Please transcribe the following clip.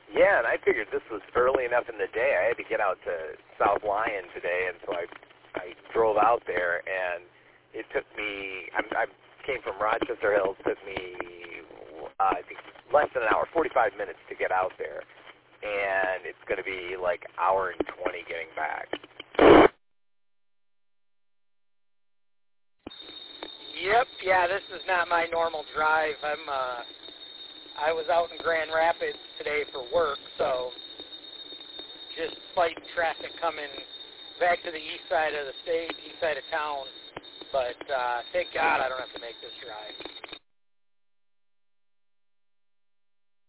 Yeah, and I figured this was early enough in the day. I had to get out to South Lyon today, and so I drove out there, and it took me. I came from Rochester Hills. Took me I think less than an hour, 45 minutes to get out there, and it's going to be like hour and 20 getting back. Yep, yeah, this is not my normal drive. I was out in Grand Rapids today for work, so just fighting traffic coming back to the east side of the state, east side of town. But thank God I don't have to make this drive.